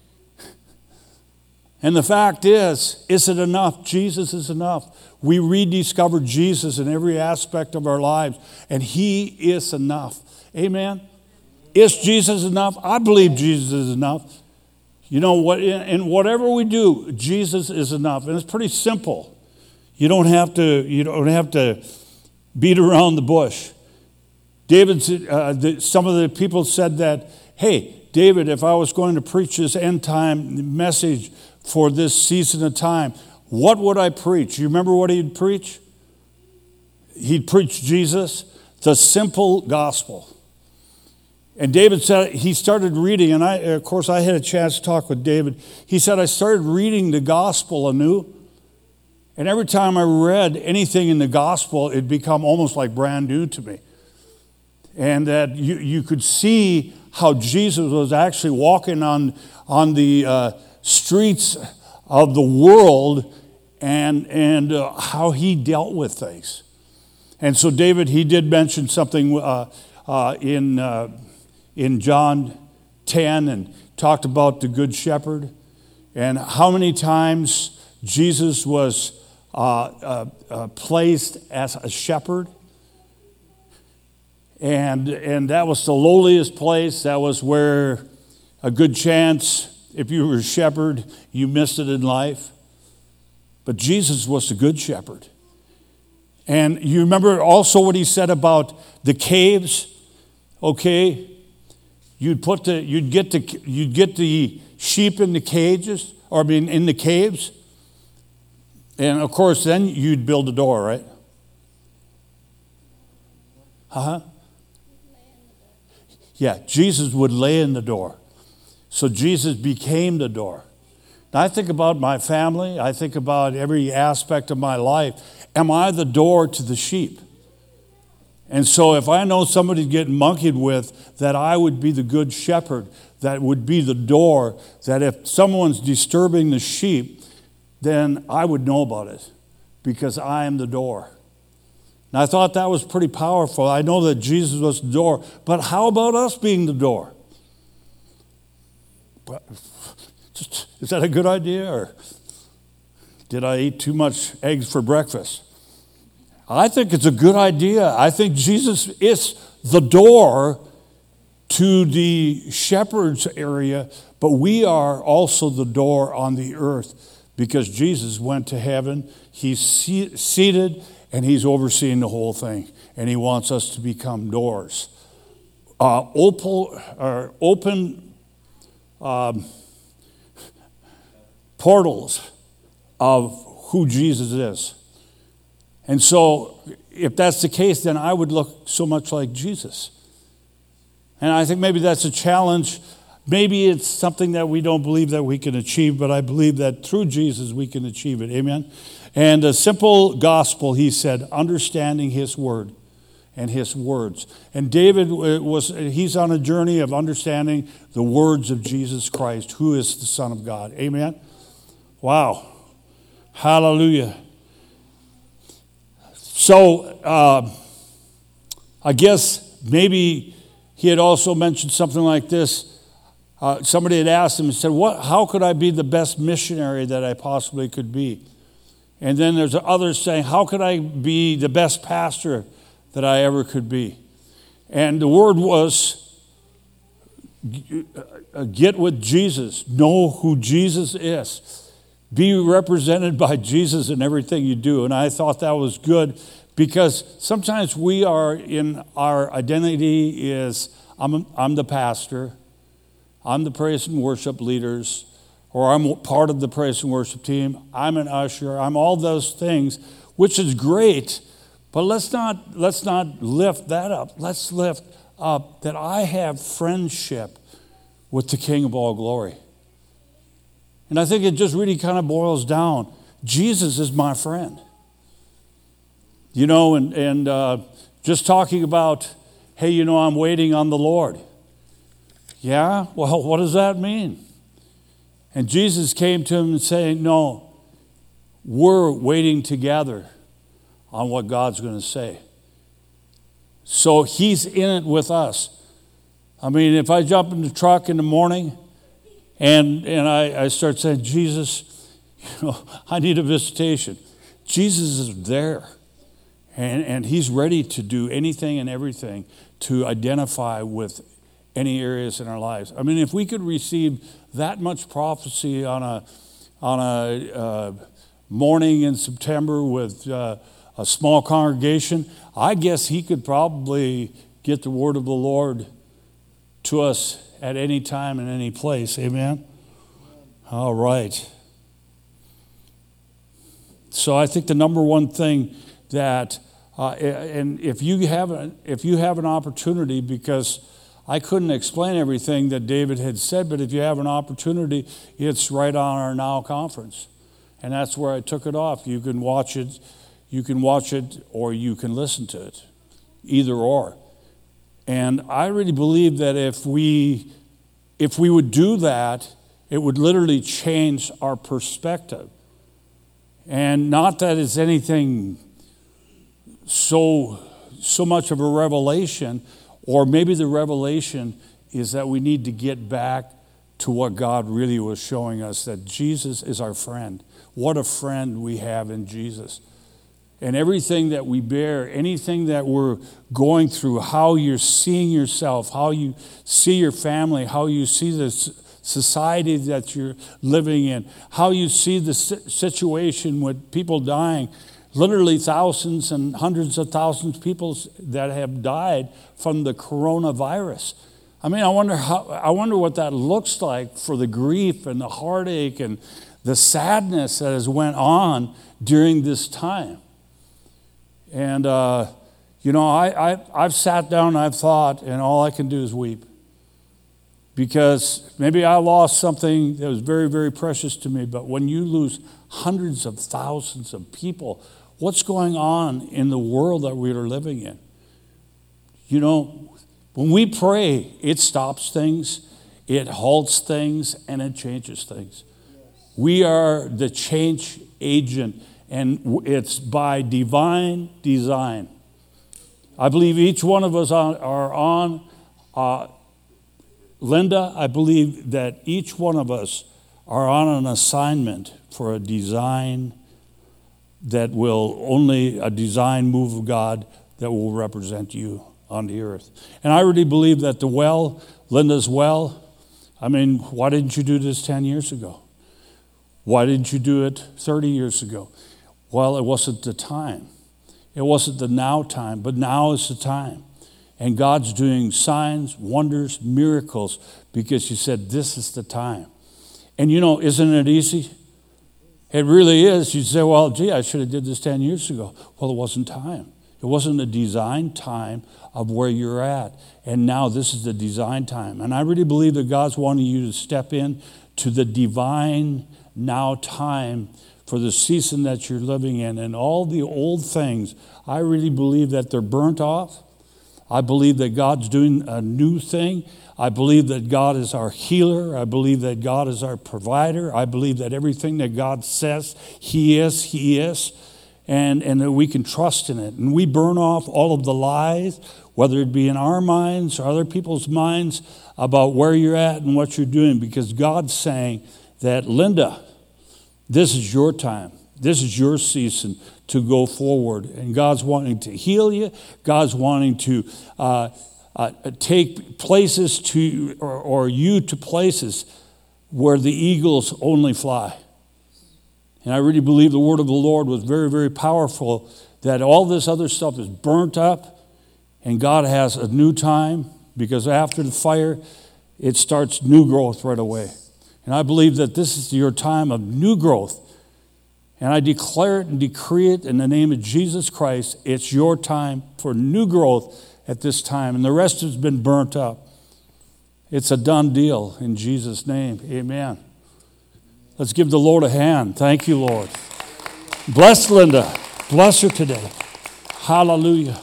And the fact is, is it enough? Jesus is enough. We rediscover Jesus in every aspect of our lives, and he is enough. Amen? Is Jesus enough? I believe Jesus is enough. You know, what? In whatever we do, Jesus is enough. And it's pretty simple. You don't have to, you don't have to beat around the bush. David, uh, the, some of the people said that, hey, David, if I was going to preach this end time message for this season of time, what would I preach? You remember what he'd preach? He'd preach Jesus, the simple gospel. And David said he started reading, and I, of course, I had a chance to talk with David. He said, I started reading the gospel anew, and every time I read anything in the gospel, it'd become almost like brand new to me. And that you, you could see how Jesus was actually walking on, on the uh, streets of the world, and, and uh, how he dealt with things. And so David, he did mention something uh, uh, in, uh, in John ten, and talked about the Good Shepherd, and how many times Jesus was uh, uh, uh, placed as a shepherd. And, and that was the lowliest place. That was where a good chance if you were a shepherd, you missed it in life. But Jesus was the good shepherd. And you remember also what he said about the caves, okay? You'd put the, you'd get the, you'd get the sheep in the cages, or I mean in the caves. And of course, then you'd build a door, right? Uh-huh. Yeah, Jesus would lay in the door. So Jesus became the door. Now I think about my family. I think about every aspect of my life. Am I the door to the sheep? And so if I know somebody's getting monkeyed with, that I would be the good shepherd, that would be the door, that if someone's disturbing the sheep, then I would know about it because I am the door. And I thought that was pretty powerful. I know that Jesus was the door, but how about us being the door? Is that a good idea, or did I eat too much eggs for breakfast? I think it's a good idea. I think Jesus is the door to the shepherd's area, but we are also the door on the earth because Jesus went to heaven. He's seated and he's overseeing the whole thing, and he wants us to become doors. Uh, open, or open um, portals of who Jesus is. And so, if that's the case, then I would look so much like Jesus. And I think maybe that's a challenge. Maybe it's something that we don't believe that we can achieve, but I believe that through Jesus we can achieve it. Amen? And a simple gospel, he said, understanding his word and his words. And David was, he's on a journey of understanding the words of Jesus Christ, who is the Son of God. Amen? Wow. Hallelujah. So, uh, I guess maybe he had also mentioned something like this. Uh, somebody had asked him and said, "What? How could I be the best missionary that I possibly could be?" And then there's others saying, "How could I be the best pastor that I ever could be?" And the word was, get with Jesus. Know who Jesus is. Be represented by Jesus in everything you do. And I thought that was good because sometimes we are in our identity is, I'm, I'm the pastor, I'm the praise and worship leaders, or I'm part of the praise and worship team, I'm an usher, I'm all those things, which is great, but let's not, let's not lift that up. Let's lift up that I have friendship with the King of all glory. And I think it just really kind of boils down. Jesus is my friend. You know, and, and uh, just talking about, hey, you know, I'm waiting on the Lord. Yeah? Well, what does that mean? And Jesus came to him and saying, no, we're waiting together on what God's going to say. So he's in it with us. I mean, if I jump in the truck in the morning and, and I, I start saying, Jesus, you know, I need a visitation. Jesus is there. And, and he's ready to do anything and everything to identify with any areas in our lives. I mean, if we could receive that much prophecy on a on a uh, morning in September with uh, a small congregation, I guess he could probably get the word of the Lord to us at any time and any place. Amen? All right. So I think the number one thing that, uh, and if you have a, if you have an opportunity, because I couldn't explain everything that David had said, but if you have an opportunity, it's right on our Now conference. And that's where I took it off. You can watch it, you can watch it, or you can listen to it. Either or. And I really believe that if we if we would do that, it would literally change our perspective. And not that it's anything so so much of a revelation, or maybe the revelation is that we need to get back to what God really was showing us, that Jesus is our friend. What a friend we have in Jesus. And everything that we bear, anything that we're going through, how you're seeing yourself, how you see your family, how you see the society that you're living in, how you see the situation with people dying, literally thousands and hundreds of thousands of people that have died from the coronavirus. I mean, I wonder how, I wonder what that looks like for the grief and the heartache and the sadness that has went on during this time. And, uh, you know, I, I, I've sat down and I've thought, and all I can do is weep. Because maybe I lost something that was very, very precious to me, but when you lose hundreds of thousands of people, what's going on in the world that we are living in? You know, when we pray, it stops things, it halts things, and it changes things. We are the change agent, and it's by divine design. I believe each one of us are on, uh, Linda, I believe that each one of us are on an assignment for a design that will, only a design move of God that will represent you on the earth. And I really believe that the well, Linda's well, I mean, why didn't you do this ten years ago? Why didn't you do it thirty years ago? Well, it wasn't the time. It wasn't the now time, but now is the time. And God's doing signs, wonders, miracles, because He said, this is the time. And you know, isn't it easy? It really is. You say, well, gee, I should have did this ten years ago. Well, it wasn't time. It wasn't a design time of where you're at. And now this is the design time. And I really believe that God's wanting you to step in to the divine now time for the season that you're living in. And all the old things, I really believe that they're burnt off. I believe that God's doing a new thing. I believe that God is our healer. I believe that God is our provider. I believe that everything that God says He is, He is. And, and that we can trust in it. And we burn off all of the lies, whether it be in our minds or other people's minds, about where you're at and what you're doing. Because God's saying that, Linda, this is your time. This is your season to go forward. And God's wanting to heal you. God's wanting to uh, uh, take places to, or, or you to places where the eagles only fly. And I really believe the word of the Lord was very, very powerful, that all this other stuff is burnt up, and God has a new time, because after the fire, it starts new growth right away. And I believe that this is your time of new growth. And I declare it and decree it in the name of Jesus Christ. It's your time for new growth at this time. And the rest has been burnt up. It's a done deal in Jesus' name. Amen. Let's give the Lord a hand. Thank you, Lord. Bless Linda. Bless her today. Hallelujah.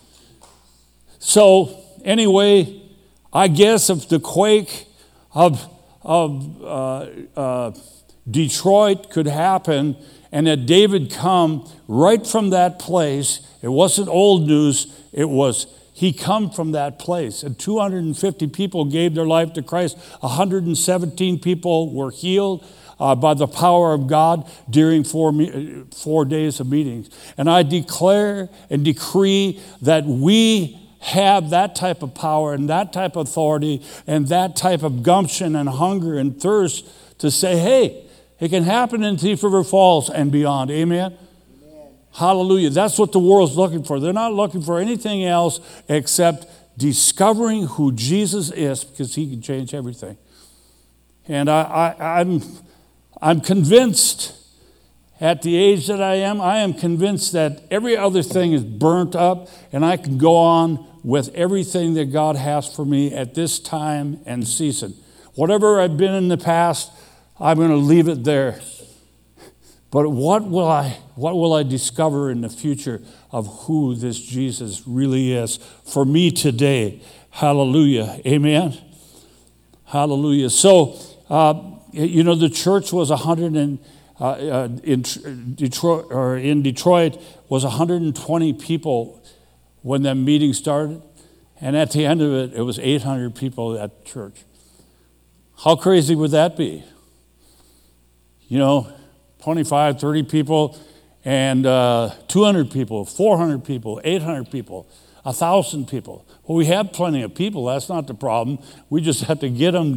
So, anyway, I guess if the quake of, of uh, uh, Detroit could happen, and that David come right from that place, it wasn't old news, it was he come from that place. And two hundred fifty people gave their life to Christ. one hundred seventeen people were healed Uh, by the power of God during four, four days of meetings. And I declare and decree that we have that type of power and that type of authority and that type of gumption and hunger and thirst to say, hey, it can happen in Thief River Falls and beyond. Amen? Amen. Hallelujah. That's what the world's looking for. They're not looking for anything else except discovering who Jesus is, because He can change everything. And I, I, I'm... I'm convinced at the age that I am, I am convinced that every other thing is burnt up, and I can go on with everything that God has for me at this time and season. Whatever I've been in the past, I'm going to leave it there. But what will I, what will I discover in the future of who this Jesus really is for me today? Hallelujah. Amen. Hallelujah. So, uh, you know, the church was one hundred and uh, uh, in Detroit or in Detroit was one hundred twenty people when that meeting started, and at the end of it, it was eight hundred people at church. How crazy would that be? You know, twenty-five, thirty people, and uh, two hundred people, four hundred people, eight hundred people, one thousand people. Well, we have plenty of people. That's not the problem. We just have to get them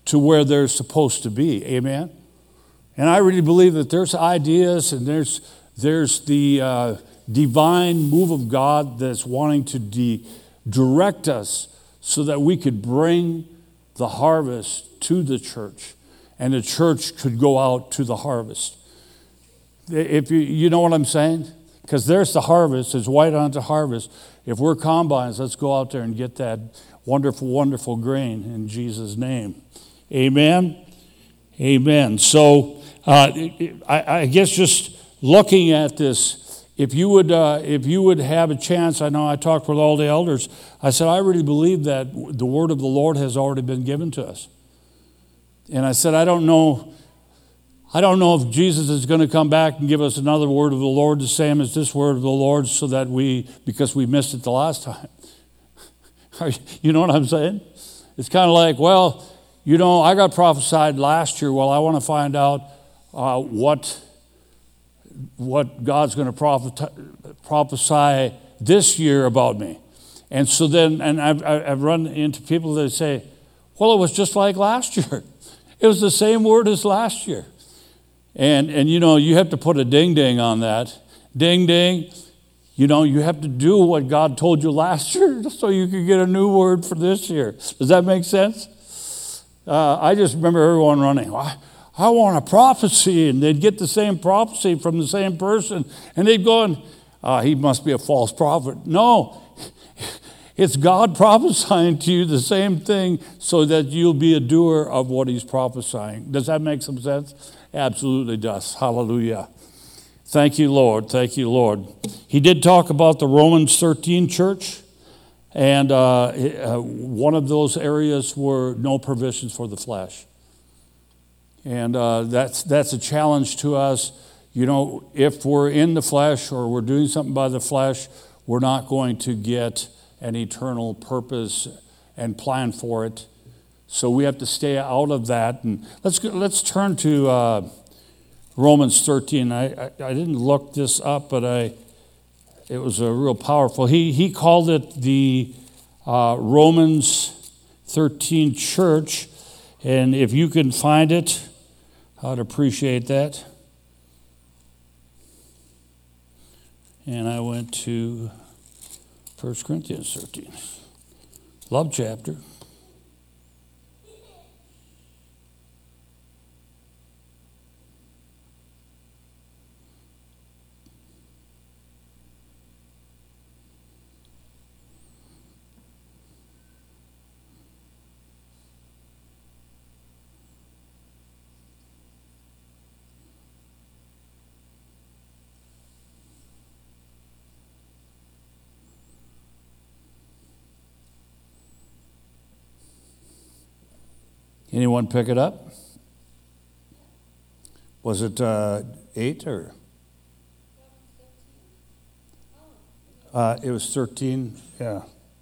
to where they're supposed to be. Amen? And I really believe that there's ideas and there's, there's the uh, divine move of God that's wanting to de- direct us so that we could bring the harvest to the church and the church could go out to the harvest. If you, you know what I'm saying? Because there's the harvest, it's white onto harvest. If we're combines, let's go out there and get that wonderful, wonderful grain in Jesus' name. Amen? Amen. So uh, I, I guess just looking at this, if you would uh, if you would have a chance, I know I talked with all the elders, I said, I really believe that the word of the Lord has already been given to us. And I said, I don't know, I don't know if Jesus is going to come back and give us another word of the Lord the same as this word of the Lord so that we, because we missed it the last time. You know what I'm saying? It's kind of like, well, you know, I got prophesied last year. Well, I want to find out uh, what what God's going to prophet- prophesy this year about me. And so then, and I've, I've run into people that say, well, it was just like last year. It was the same word as last year. And, and you know, you have to put a ding-ding on that. Ding-ding. You know, you have to do what God told you last year so you can get a new word for this year. Does that make sense? Uh, I just remember everyone running, I, I want a prophecy, and they'd get the same prophecy from the same person, and they'd go, and, uh, he must be a false prophet. No, it's God prophesying to you the same thing so that you'll be a doer of what he's prophesying. Does that make some sense? Absolutely does. Hallelujah. Thank you, Lord. Thank you, Lord. He did talk about the Romans thirteen church, and uh, uh, one of those areas were no provisions for the flesh. And uh, that's that's a challenge to us. You know, if we're in the flesh or we're doing something by the flesh, we're not going to get an eternal purpose and plan for it. So we have to stay out of that. And let's go, let's turn to uh, Romans thirteen. I, I I didn't look this up, but I it was a real powerful. He he called it the uh, Romans thirteen church, and if you can find it, I'd appreciate that. And I went to First Corinthians thirteen. Love chapter. Anyone pick it up? Was it uh, eight or? Uh, it was thirteen, yeah.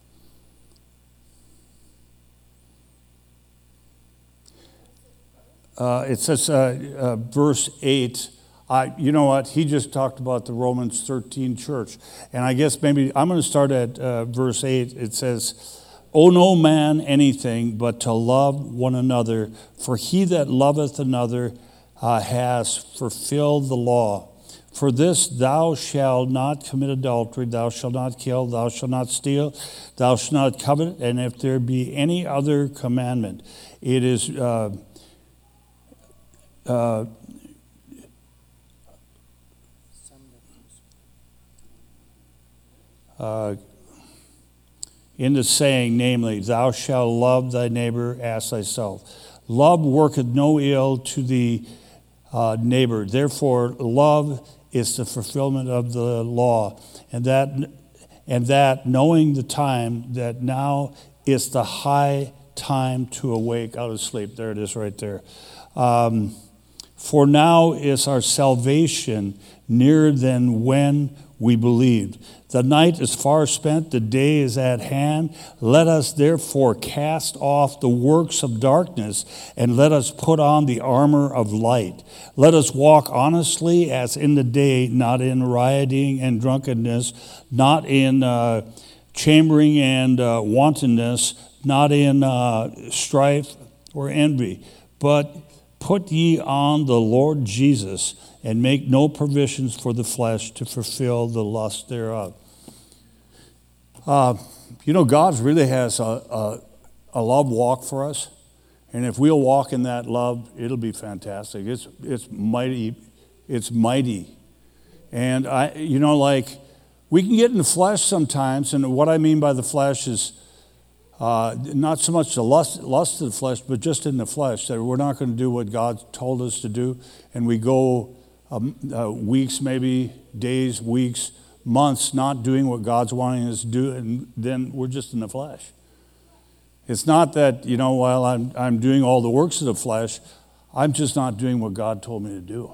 Uh, it says uh, uh, verse eight. I, you know what? He just talked about the Romans thirteen church. And I guess maybe I'm going to start at uh, verse eight. It says, owe no man anything but to love one another, for he that loveth another uh, has fulfilled the law. For this, thou shalt not commit adultery, thou shalt not kill, thou shalt not steal, thou shalt not covet, and if there be any other commandment, it is uh, uh, uh, in the saying, namely, thou shalt love thy neighbor as thyself. Love worketh no ill to the uh, neighbor. Therefore, love is the fulfillment of the law. And that, and that knowing the time, that now is the high time to awake out of sleep. There it is right there. Um, For now is our salvation nearer than when we believed. The night is far spent, the day is at hand. Let us therefore cast off the works of darkness, and let us put on the armor of light. Let us walk honestly as in the day, not in rioting and drunkenness, not in uh, chambering and uh, wantonness, not in uh, strife for envy, but put ye on the Lord Jesus, and make no provisions for the flesh to fulfill the lust thereof. Uh, you know, God really has a, a, a love walk for us. And if we'll walk in that love, it'll be fantastic. It's it's mighty. It's mighty. And, I, you know, like, we can get in the flesh sometimes. And what I mean by the flesh is uh, not so much the lust, lust of the flesh, but just in the flesh, that we're not going to do what God told us to do. And we go um, uh, weeks, maybe days, weeks, months not doing what God's wanting us to do. And then we're just in the flesh. It's not that, you know, while I'm I'm doing all the works of the flesh, I'm just not doing what God told me to do.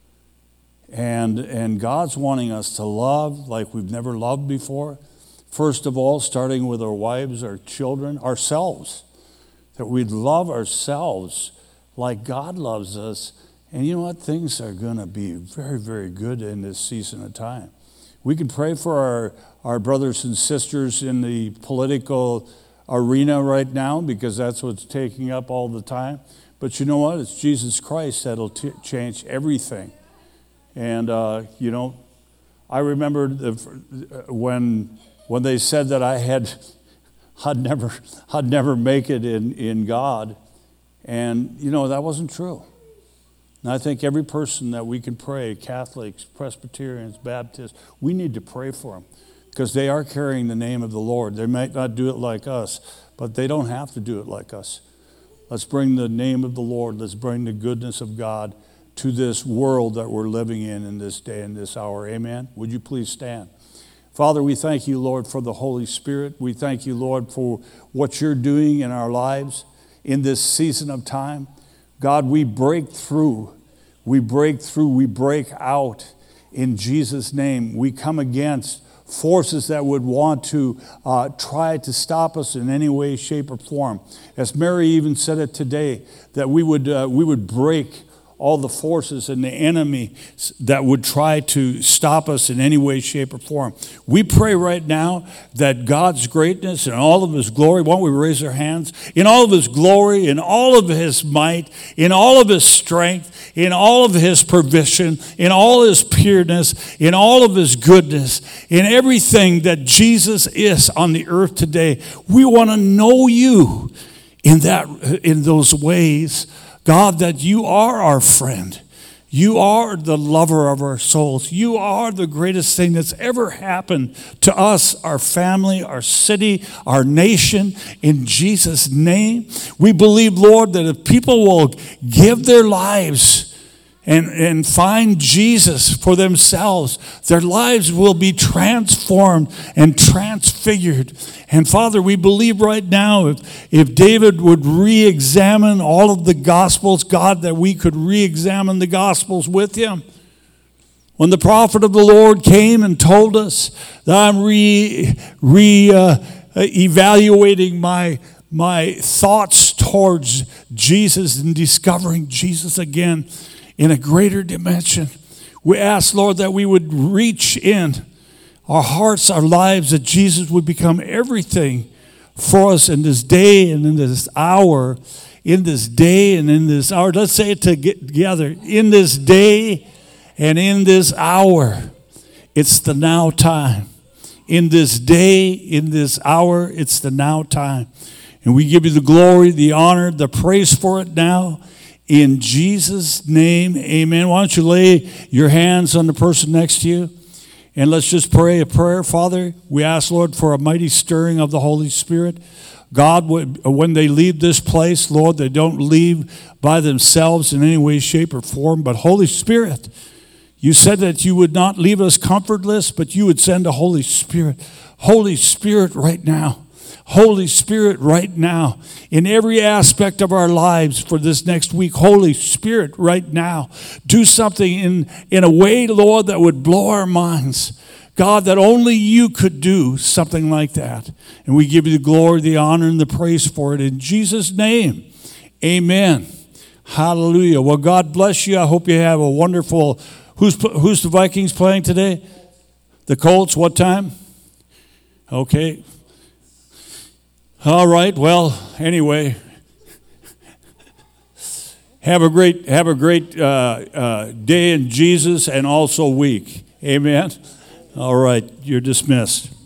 And and God's wanting us to love like we've never loved before. First of all, starting with our wives, our children, ourselves. That we'd love ourselves like God loves us. And you know what? Things are going to be very, very good in this season of time. We can pray for our, our brothers and sisters in the political arena right now, because that's what's taking up all the time. But you know what? It's Jesus Christ that'll t- change everything. And, uh, you know, I remember the, when when they said that I had, I'd never, I'd never make it in, in God. And, you know, that wasn't true. And I think every person that we can pray, Catholics, Presbyterians, Baptists, we need to pray for them. Because they are carrying the name of the Lord. They might not do it like us, but they don't have to do it like us. Let's bring the name of the Lord. Let's bring the goodness of God to this world that we're living in in this day and this hour. Amen? Would you please stand? Father, we thank you, Lord, for the Holy Spirit. We thank you, Lord, for what you're doing in our lives in this season of time. God, we break through. We break through. We break out in Jesus' name. We come against forces that would want to uh, try to stop us in any way, shape, or form. As Mary even said it today, that we would uh, we would break all the forces and the enemy that would try to stop us in any way, shape, or form. We pray right now that God's greatness and all of his glory, why don't we raise our hands, in all of his glory, in all of his might, in all of his strength, in all of his provision, in all his pureness, in all of his goodness, in everything that Jesus is on the earth today. We want to know you in that, in those ways, God, that you are our friend. You are the lover of our souls. You are the greatest thing that's ever happened to us, our family, our city, our nation. In Jesus' name, we believe, Lord, that if people will give their lives and, and find Jesus for themselves, their lives will be transformed and transfigured. And Father, we believe right now if, if David would re-examine all of the Gospels, God, that we could re-examine the Gospels with him. When the prophet of the Lord came and told us that I'm re, re uh, evaluating my my thoughts towards Jesus and discovering Jesus again in a greater dimension, we ask, Lord, that we would reach in our hearts, our lives, that Jesus would become everything for us in this day and in this hour, in this day and in this hour. Let's say it together. In this day and in this hour, it's the now time. In this day, in this hour, it's the now time. And we give you the glory, the honor, the praise for it now. In Jesus' name, amen. Why don't you lay your hands on the person next to you? And let's just pray a prayer. Father, we ask, Lord, for a mighty stirring of the Holy Spirit. God, when they leave this place, Lord, they don't leave by themselves in any way, shape, or form. But Holy Spirit, you said that you would not leave us comfortless, but you would send a Holy Spirit. Holy Spirit, right now. Holy Spirit, right now, in every aspect of our lives for this next week, Holy Spirit, right now, do something in, in a way, Lord, that would blow our minds. God, that only you could do something like that. And we give you the glory, the honor, and the praise for it. In Jesus' name, amen. Hallelujah. Well, God bless you. I hope you have a wonderful, who's, who's the Vikings playing today? The Colts, what time? Okay. All right, well, anyway, Have a great, have a great uh, uh, day in Jesus and also week. Amen. All right, you're dismissed.